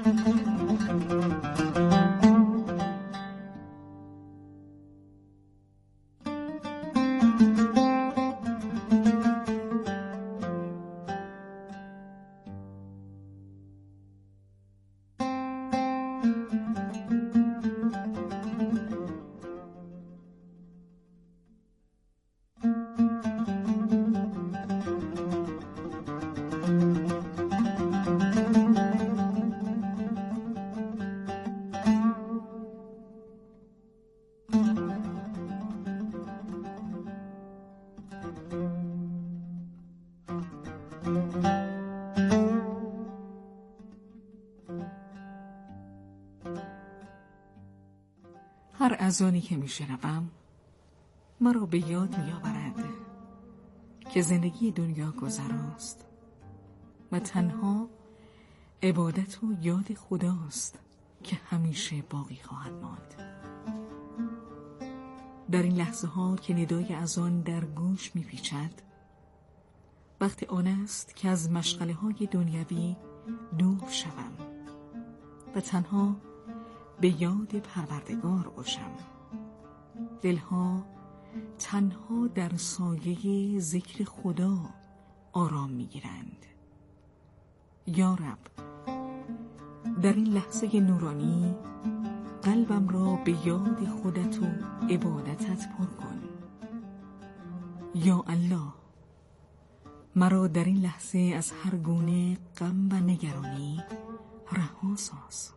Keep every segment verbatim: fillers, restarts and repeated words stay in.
هر اذانی که میشنوم مرا به یاد میآورد که زندگی دنیا گذراست و تنها عبادت و یاد خداست که همیشه باقی خواهد ماند. در این لحظه ها که ندای اذان در گوش میپیچد، وقت آن است که از مشغله های دنیوی دور شوم و تنها به یاد پروردگار باشم. دلها تنها در سایه ذکر خدا آرام میگیرند. یا رب، در این لحظه نورانی قلبم را به یاد خودت و عبادتت پر کن. یا الله، مرا در این لحظه از هر گونه غم و نگرانی رها ساز.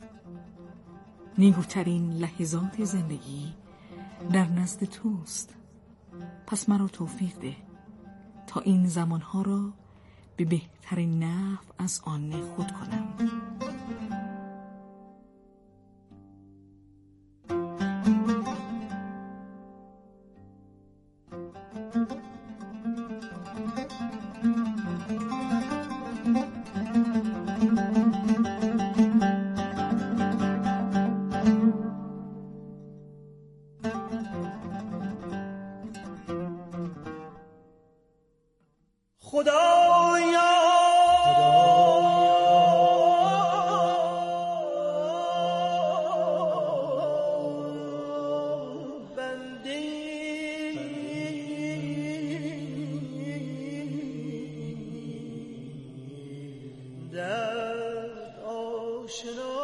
نیکوترین لحظات زندگی در نزد توست، پس مرا توفیق ده تا این زمانها را به بهترین نحو از آن خود کنم. خدایا بنده درد آشنا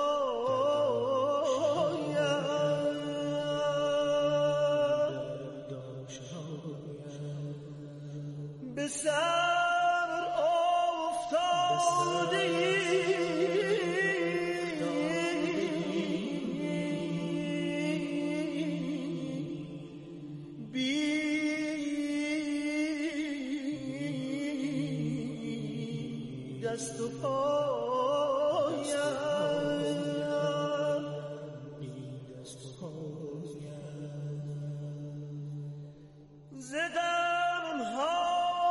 به سر افتاده بی دست و پایم، بی دست و پایم زدم ها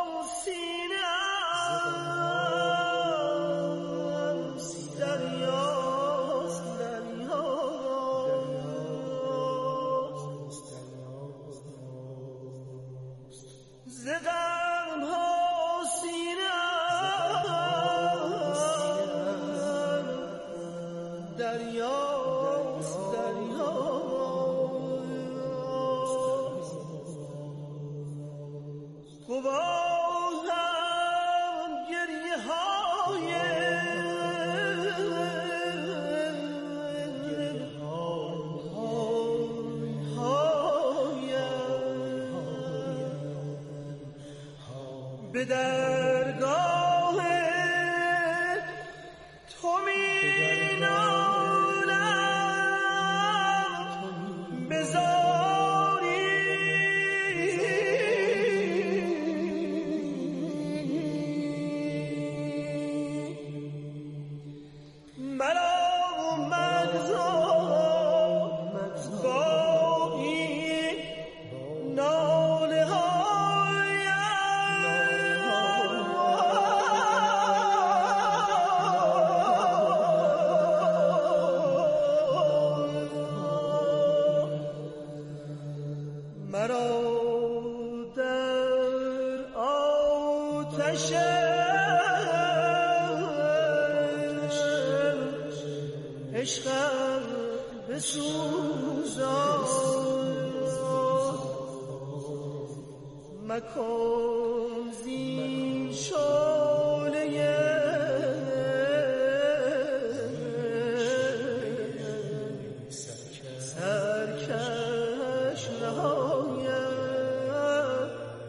زدم ها سینه‌ام دریاست دریاست گواهم گریه های به درگاه تو می نالم به زاری مرا مگذار با این ناله ها عشقم بسوزان مکن زین شعله سرکش نهایم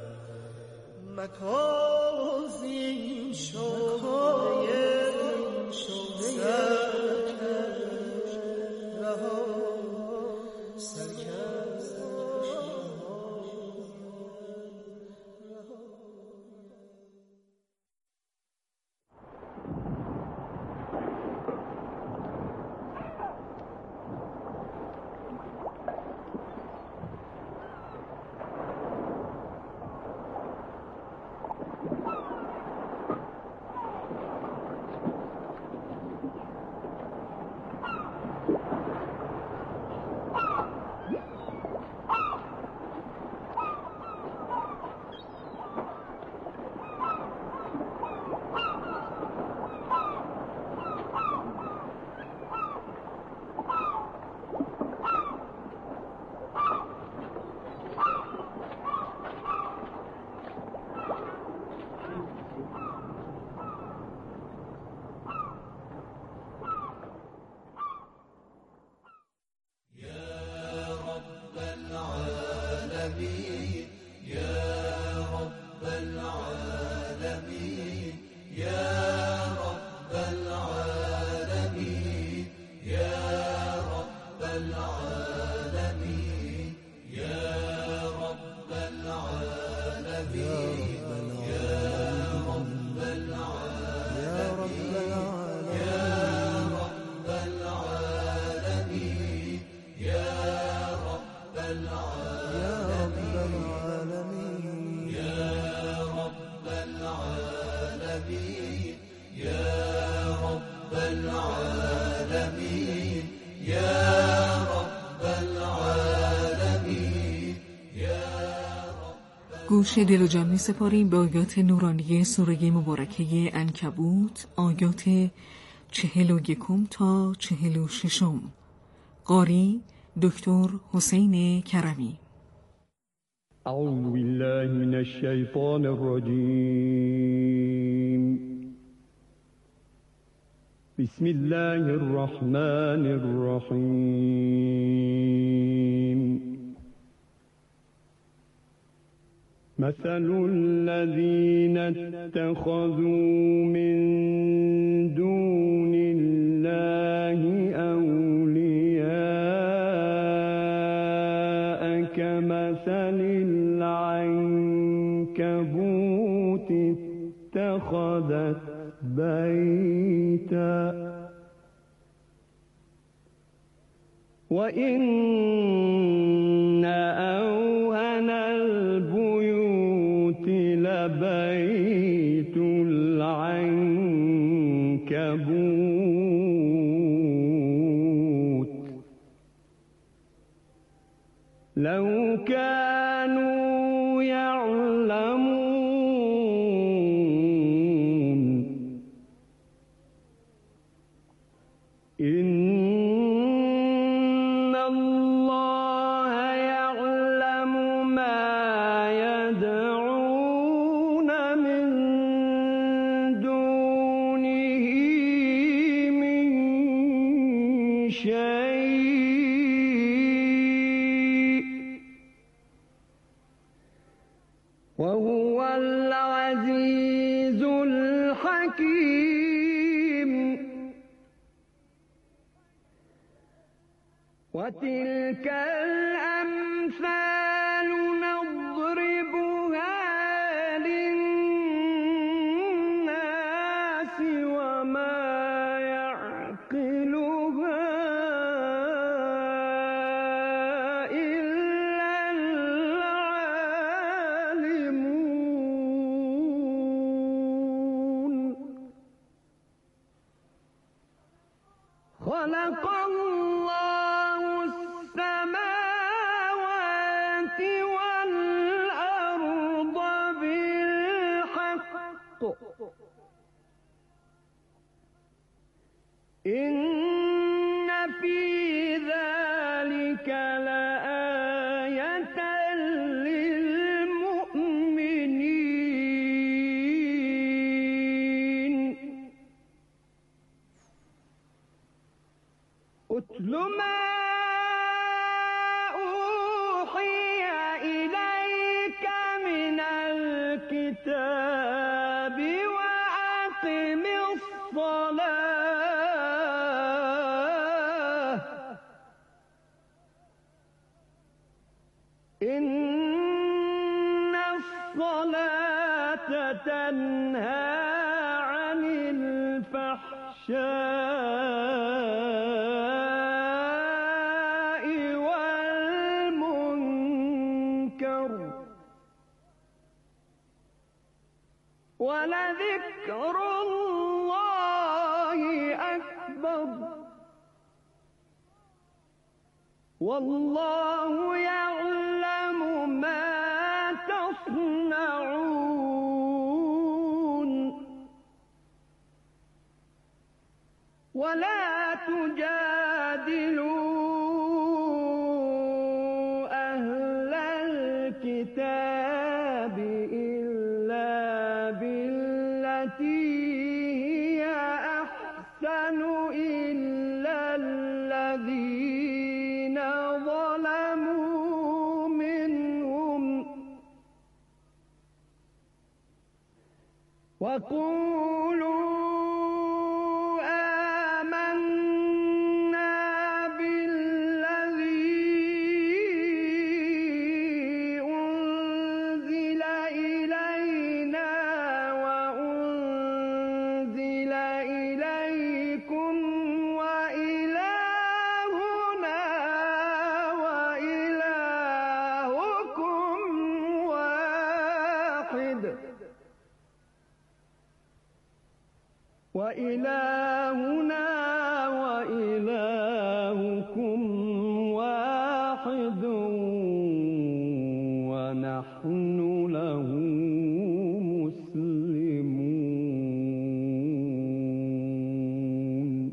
مکن زین شعله گوش دل و جان می سپاریم به آیات نورانی سوره مبارکه عنکبوت، آیات چهل و یکم تا چهل و ششم. قاری دکتر حسین کرمی. اعوذ بالله من الشیطان الرجیم. بسم الله الرحمن الرحیم. مثل الذين اتخذوا من دون الله أولياء كمثل العنكبوت اتخذت بيتا وإن أوهن البيوت لبيت العنكبوت لو كانوا يعلمون إن الله يعلم ما يدعون من دونه من شيء وهو العزيز الحكيم. وتلك الأمثال نضربها للناس وما يعقلها إلا العالمون. خلق الله السماوات والأرض بالحق إن اتل ما أوحي إليك من الكتاب وأقم الصلاة إن الصلاة تنهى عن الفحشاء والمنكر ولذكر الله أكبر والله يعلم ما تصنعون ولا تجادلوا أهل الكتاب إلا بالتي هي أحسن إلا الذين ظلموا منهم وقولوا وإلهنا وإلهكم واحد ونحن له مسلمون.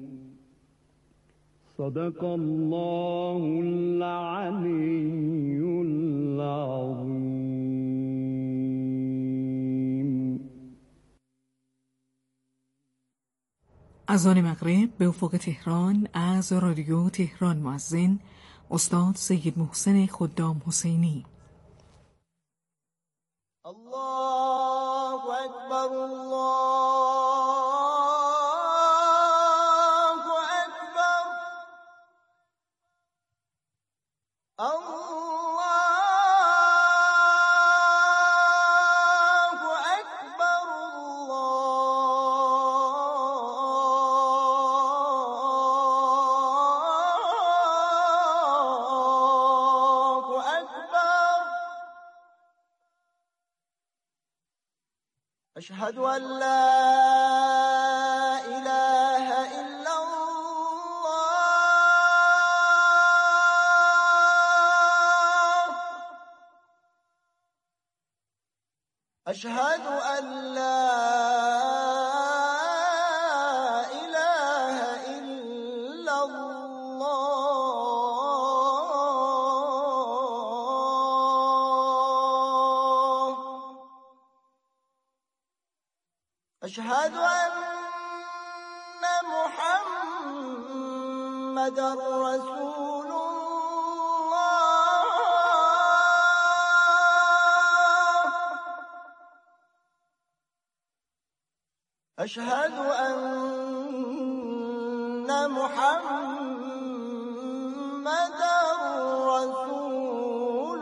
صدق الله العلي العظيم. اذان مغرب به افق تهران از رادیو تهران. مؤذن استاد سید محسن خدام حسینی. الله اکبر الله اکبر الله أشهد أن لا إله إلا الله أشهد أن لا إله إلا الله أشهد أن محمدًا رسول الله أشهد أن محمدًا رسول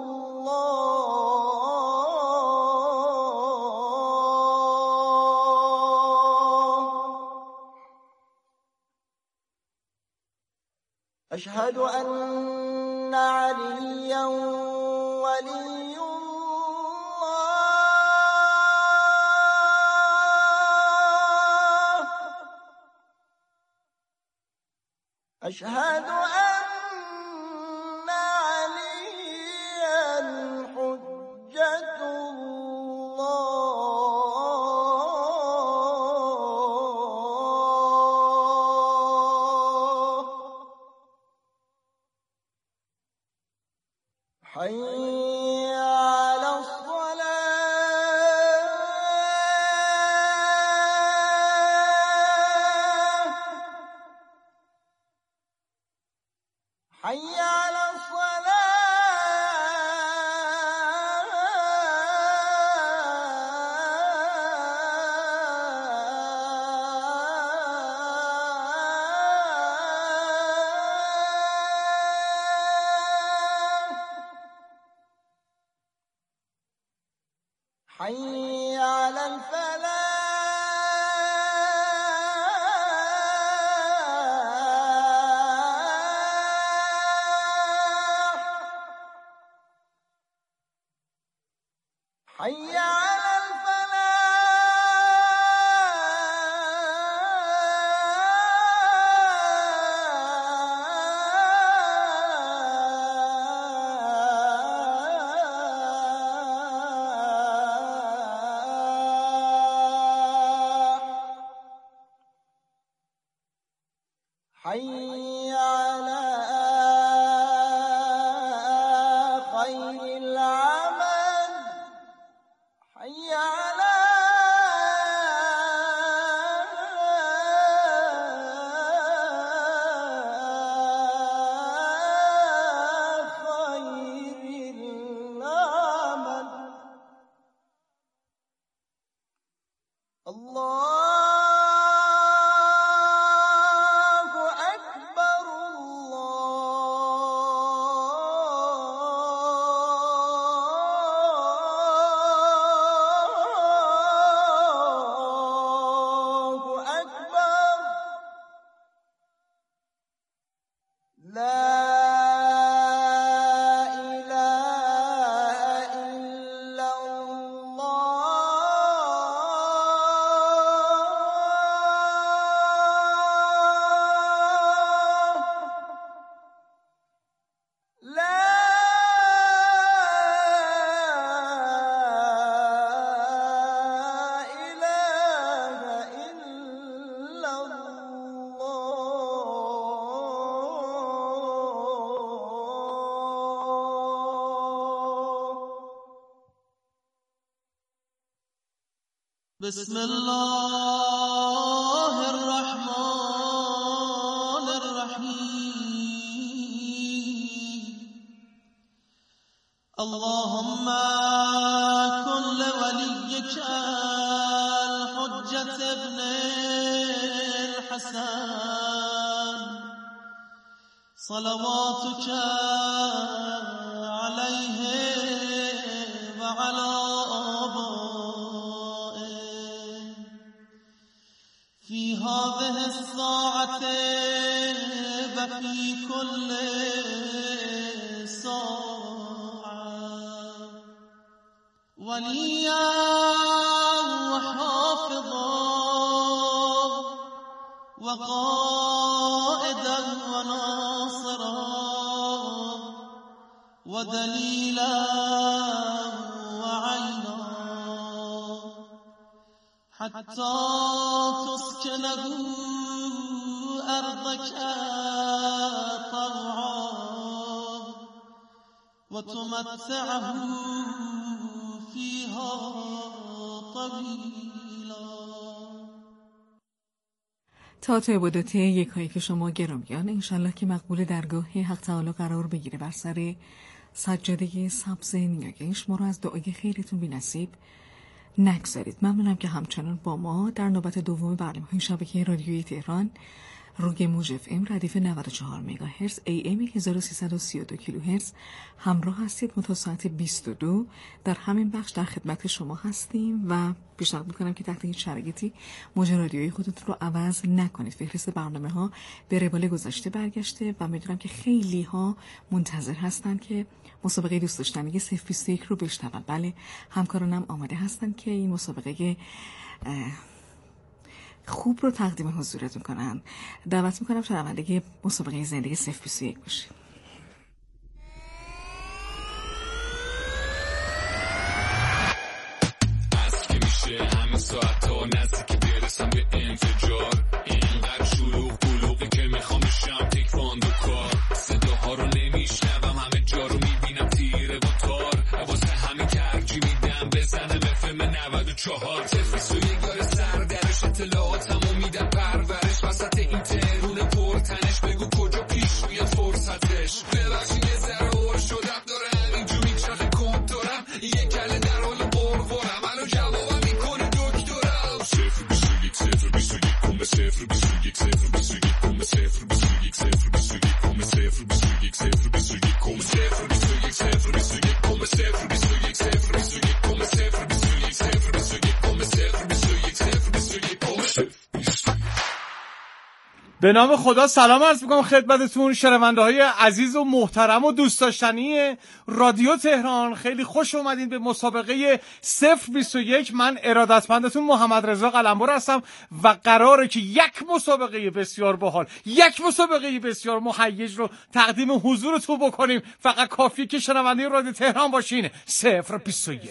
أشهد أن عليا ولي الله أشهد أن عليا حجة الله حي على الصلاة حي على حي على الفلاح حي على حي على خير العمل حي على خير العمل الله بسم الله الرحمن الرحيم اللهم كن لوليك الحجة ابن الحسن صلواتك عليه وعلى في هذه الساعة وفي كل ساعة وليا وحافظا وقائدا وناصرا ودليلا وعينا حتى تسكنه أرضك طوعا وتمتعه فيها طويلا. تئاتر عبادات یکایی که شما گرامیان انشالله که مقبول درگاه حق تعالی قرار بگیره بر سر سجاده سبز نیاگش ما رو از دعای خیرتون بی نصیب نگذارید. ممنونم که همچنان با ما در نوبت دوم برنامه‌های شبکه رادیویی تهران روی موج اف ام ردیف نود و چهار مگاهرتز ای ام هزار و سیصد و سی و دو کیلوهرتز همراه هستید. تا ساعت بیست و دو در همین بخش در خدمت شما هستیم و پیشنهاد می‌کنم که تحت هیچ شرایطی موج رادیویی خودتون رو عوض نکنید. فهرست برنامه‌ها به روال گذشته برگشته و می‌دونم که خیلی ها منتظر هستن که مسابقه دوست داشتنی صفر بیست و یک رو بشنون. بله، همکارانم آماده هستن که این مسابقه خوب رو تقدیم حضورتون کنن. دعوت میکنم شنونده مسابقه زندگی صفر بیست و یک باشید. از که میشه همه ساعت ها نزدیک برسم به انفجار، اینقدر شلوغ بلوغی که میخوام بشم تکواندو کار. صداها رو نمیشنوم، همه جا رو میبینم تیره و تار، واسه همه ترجیح میدم بزنم افم نود و چهار. صفر بیست و یک داره سر درش، اطلاعاتمو میدم پرورش، وسط این ترون پرتنش بگو کجا پیش بیاد فرصتش. بیست و یک صفر بیست و یک کم صفر بیست و یک صفر بیست و یک کم صفر بیست و یک صفر بیست و یک کم صفر بیست و یک صفر بیست و یک کم صفر بیست و یک صفر بیست و یک کم صفر بیست و یک صفر بیست و یک کم صفر بیست و یک صفر بیست و یک کم صفر. به نام خدا سلام عرض می‌کنم خدمتتون شنونده‌های عزیز و محترم و دوست داشتنی رادیو تهران. خیلی خوش اومدین به مسابقه صفر بیست و یک. من ارادتمندتون محمد رضا قلمبر هستم و قراره که یک مسابقه بسیار باحال، یک مسابقه بسیار مهیج رو تقدیم حضورتون بکنیم. فقط کافیه که شنونده رادیو تهران باشین. صفر بیست و یک.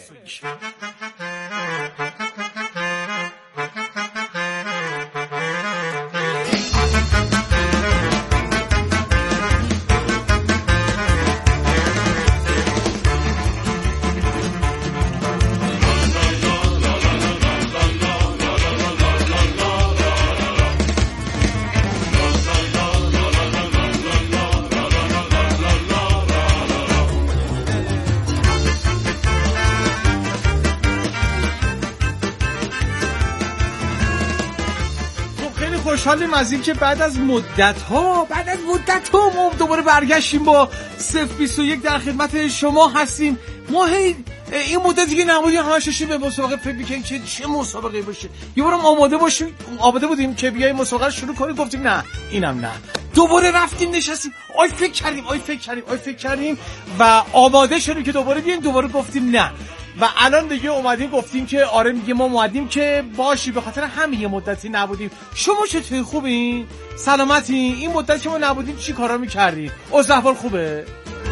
خوشحالیم از این که بعد از مدت ها بعد از مدت ها ما دوباره برگشتیم با صفر بیست و یک در خدمت شما هستیم. ما هی این مدتی که نبودیم همش داشتیم به مسابقه فکر می‌کردیم که چه مسابقه باشه. یه بارم آماده باشیم آماده بودیم که بیایم مسابقه رو شروع کنیم، گفتیم نه اینم نه. دوباره رفتیم نشستیم آی فکر کردیم آی فکر کردیم آی فکر کردیم و آماده شدیم که دوباره بیایم. دوباره گفتیم نه و الان دیگه اومدیم گفتیم که آره میگه ما اومدیم که باشی، به خاطر همین یه مدتی نبودیم. شما چطوری؟ خوبین؟ سلامتین؟ این مدتی که ما نبودیم چی کارا میکردی؟ اوضاع احوال خوبه؟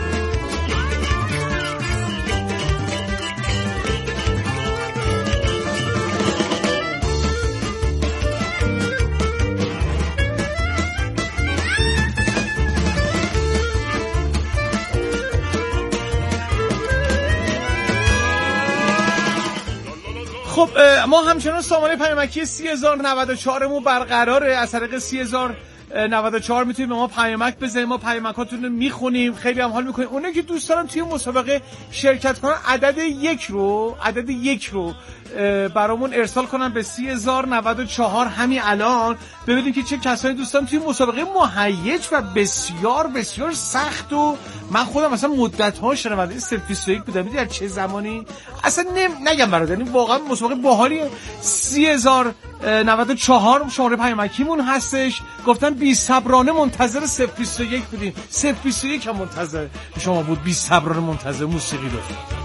خب ما همچنان سامانه پیامکی سی هزار و نود و چهار مون برقراره. از طریق سی هزار و نود و چهار میتونید به ما پیامک بزنید، ما پیامکاتون رو میخونیم، خیلی هم حال میکنیم. اونایی که دوست دارن توی مسابقه شرکت کنن عدد یک رو عدد یک رو برامون ارسال کنن به سی هزار و نود و چهار همین الان، ببینید که چه کسانی دوستان توی مسابقه مهیج و بسیار بسیار سخت. و من خودم مثلا مدت ها شنونده صفر بیست و یک بودم. میدونی چه زمانی اصلا نم... نگم برات، یعنی واقعا مسابقه باحالیه. سی هزار و نود و چهار شماره پیامکیمون هستش. گفتن بی صبرانه منتظر صفر بیست و یک بودیم. صفر بیست و یک هم منتظر شما بود، بی صبرانه منتظر موسیقی رو.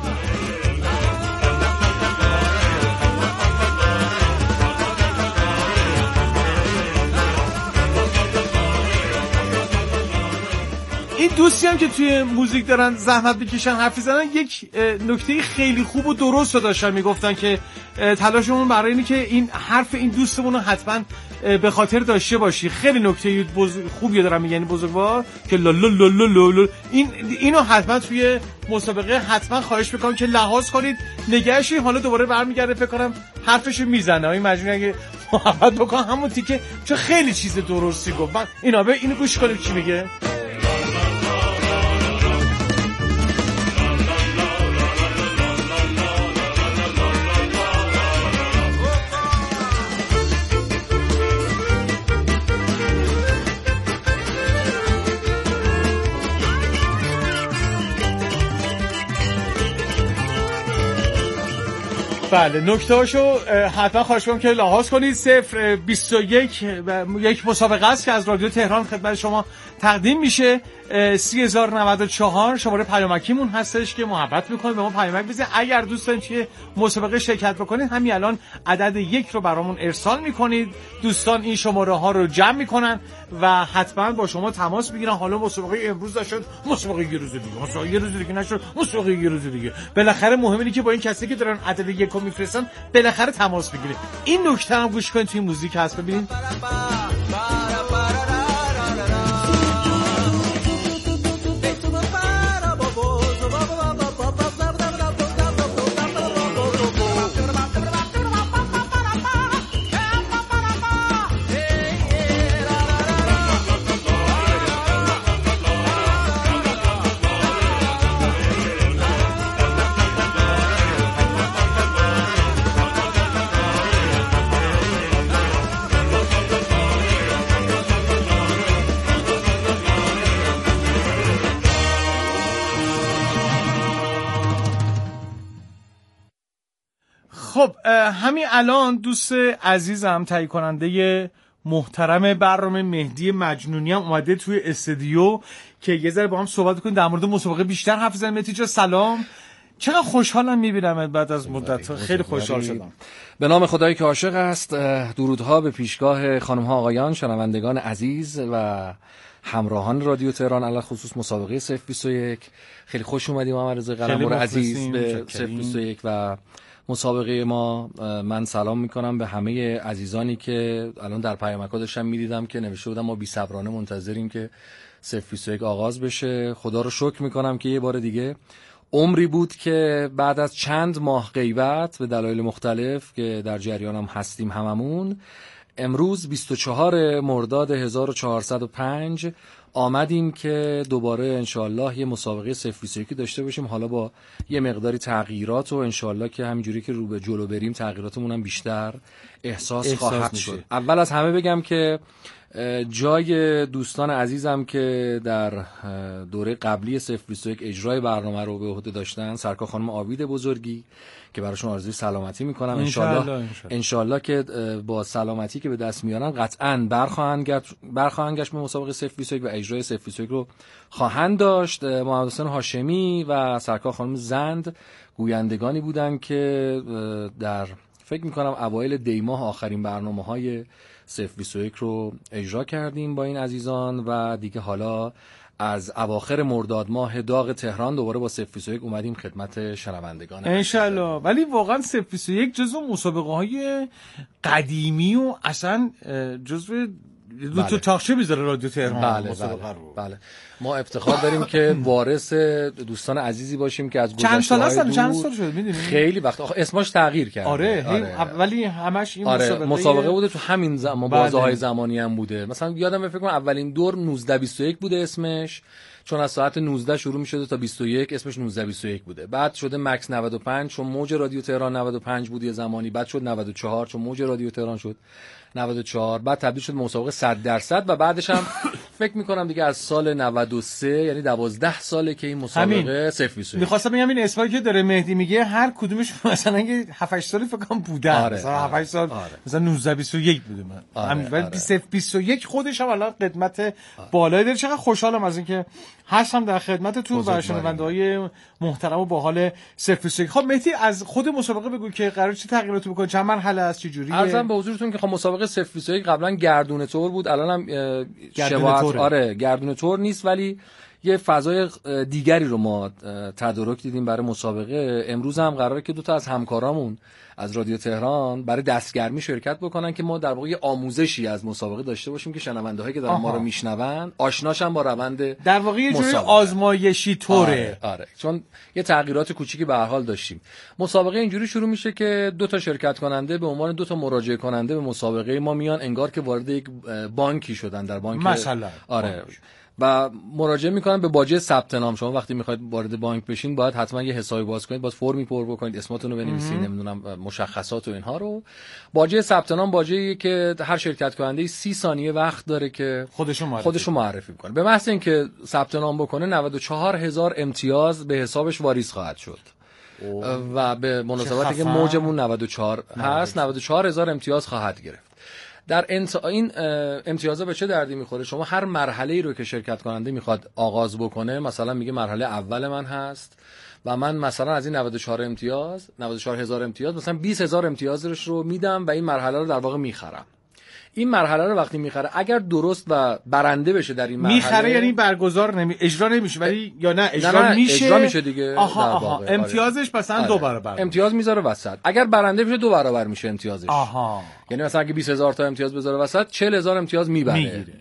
این دوستی هم که توی موزیک دارن زحمت بکشن حرفی زدن یک نکته خیلی خوب و درست رو داشتن میگفتن که تلاشمون برای اینه که این حرف این دوستمون رو حتما به خاطر داشته باشی. خیلی نکته خوبی دارن میگن این بزرگوار که لا لا لا لا لا. این اینو حتما توی مسابقه حتما خواهش میکنم که لحاظ کنید نگهشی. حالا دوباره برمیگرده فکر کنم حرفشو میزنه. این مجبور اگه محبت بکن همون تیکه چون خیلی چیز درستی گفت. من اینا به اینو گوش کنیم چی میگه. بله نکته هاشو حتما خواهش کنم که لحاظ کنید. صفر بیست و یک یک مسابقه است که از رادیو تهران خدمت شما تقدیم میشه. سی هزار و نود و چهار شماره پیامکیمون هستش که محبت میکنید به ما پیامک بزنید. اگر دوست دارید که مسابقه شرکت بکنید همین الان عدد یک رو برامون ارسال میکنید. دوستان این شماره ها رو جمع میکنن و حتما با شما تماس میگیرن. حالا مسابقه امروز داشت، مسابقه یه روز دیگه، مسابقه یه روز دیگه نشد، مسابقه یه روز دیگه. بالاخره مهم اینه که با این کسی که دارن عدد یک رو میفرستن بالاخره تماس بگیرید. این نکته هم گوش کنید توی موزیک هست. ببینید خب همین الان دوست عزیزم تهیه کننده محترم برنامه مهدی مجنونی هم اومده توی استودیو که یه ذره با هم صحبت کنیم در مورد مسابقه بیشتر حرف بزنیم. مهدی جان سلام، چقدر خوشحالم میبینم بعد از مدت، خیلی خوشحال شدم. به نام خدایی که عاشق است، درودها به پیشگاه خانم ها آقایان، شنوندگان عزیز و همراهان رادیو تهران، علی خصوص مسابقه صفر بیست و یک. خیلی خوش اومدیم محمد رضا قلمرو عزیز به صفر بیست و یک و مسابقه ما. من سلام میکنم به همه عزیزانی که الان در پیامک‌ها داشتم میدیدم که نوشته بودم ما بی‌صبرانه منتظریم که صفر بیست و یک آغاز بشه. خدا رو شکر میکنم که یه بار دیگه عمری بود که بعد از چند ماه غیبت به دلایل مختلف که در جریانم هستیم هممون، امروز بیست و چهارم مرداد هزار و چهارصد و پنج آمدیم که دوباره انشالله یه مسابقه صفر بیست و یک داشته باشیم، حالا با یه مقداری تغییرات و انشالله که همینجوری که رو به جلو بریم تغییراتمون هم بیشتر احساس, احساس خواهد شد. اول از همه بگم که جای دوستان عزیزم که در دوره قبلی صفر بیست و یک اجرای برنامه رو به عهده داشتن، سرکار خانم آبید بزرگی که براشون آرزوی سلامتی میکنم، انشالله انشالله که با سلامتی که به دست میارن قطعاً برخواهند گشت برخواهند گشت به مسابقه صفر بیست و یک و اجرای صفر بیست و یک رو خواهند داشت. محمد حسین هاشمی و سرکار خانم زند گویندگانی بودن که در فکر میکنم اوایل دی ماه آخرین برنامه‌های صفر بیست و یک رو اجرا کردیم با این عزیزان و دیگه حالا از اواخر مرداد ماه داغ تهران دوباره با صفر بیست و یک اومدیم خدمت شنوندگان انشالله. ولی واقعا صفر بیست و یک جزو مسابقه های قدیمی و اصلا جزو دو تا تاخچه میذاره رادیو تهران. بله مسابقه رو. بله ما افتخار داریم که وارث دوستان عزیزی باشیم که از چند سال هستن، چند سال شد میدونی خیلی وقت آخه اسمش تغییر کرده. آره, آره. ولی همش این آره. مسابقه مسابقه بوده تو همین زمان، بازه‌های زمانی هم بوده. مثلا یادم فکر کنم اولین دور نوزده بیست و یک بوده اسمش، چون از ساعت نوزده شروع می‌شده تا بیست و یک اسمش نوزده بیست و یک بوده. بعد شده مکس نود و پنج چون موج رادیو تهران نود و پنج بود یه زمانی، بعد شد نود و چهار چون موج رادیو تهران شد نود و چهار، بعد تبدیل شد مسابقه صد درصد و بعدش هم فکر می‌کنم دیگه از سال نود و سه یعنی دوازده ساله که این مسابقه صفر بیست و یک. می‌خواستم بگم این اسمایی که داره مهدی میگه هر کدومش مثلا هفت هشت سال فکر کنم بودن. آره، مثلا هفت هشت سال آره. مثلا نوزده بیست و یک بوده من. آره، همین ولی آره. صفر بیست و یک خودش هم الان قدمت بالایی داره. چقدر خوشحالم از اینکه هستم در خدمتتون و شنونده‌های محترم و باحال صفر بیست و یک. خب مهدی از خود مسابقه بگو که قرار چه تغییراتی بکنه، چند مرحله است، چه جوریه؟ عرضم به حضورتون که خب مسابقه صفر بیست و یک قبلا گردونه تور بود، الانم شباهت آره گردونه تور نیست ولی یه فضای دیگری رو ما تدارک دیدیم برای مسابقه. امروز هم قراره که دو تا از همکارامون از رادیو تهران برای دستگرمی شرکت بکنن که ما در واقع یه آموزشی از مسابقه داشته باشیم که شنونده‌هایی که دارن ما رو میشنون آشناشن با روند در واقع یه جوری آزمایشی طوره. آره, آره چون یه تغییرات کوچیکی به هر حال داشتیم. مسابقه اینجوری شروع میشه که دو تا شرکت کننده به عنوان دو تا مراجعه کننده به مسابقه ما میان، انگار که وارد یک بانکی شدن، در بانک مثلا آره و مراجعه میکنن به باجه ثبت نام. شما وقتی میخواید وارد بانک بشین باید حتما یه حسابی باز کنید، باید فرمی پر بکنید، اسمتون رو بنویسید، نمیدونم مشخصات و اینها رو. باجه ثبت نام باجه‌ای که هر شرکت کننده سی ثانیه وقت داره که خودشو معرفی خودشو معرفی کنه. به محض اینکه ثبت نام بکنه نود و چهار هزار امتیاز به حسابش واریز خواهد شد. و به مناسبتی که موجمون نود و چهار هست نود و چهار هزار امتیاز خواهد گرفت. در انت... این امتیازها به چه دردی میخوره؟ شما هر مرحله‌ای رو که شرکت کننده میخواد آغاز بکنه، مثلا میگه مرحله اول من هست و من مثلا از این نود و چهار امتیاز نود و چهار هزار امتیاز مثلا بیست هزار امتیازش رو میدم و این مرحله رو در واقع میخرم. این مرحله رو وقتی میخره اگر درست و برنده بشه در این مرحله میخره یعنی برگزار نمی اجرا نمیشه ولی یا نه اجرا نه نه میشه اجرا میشه دیگه. آها آها امتیازش مثلا آره. دو برابر امتیاز میذاره وسط. اگر برنده بشه دو برابر میشه امتیازش. آها یعنی مثلا اگه بیست هزار تا امتیاز بذاره وسط چهل هزار امتیاز میبره. میگیره.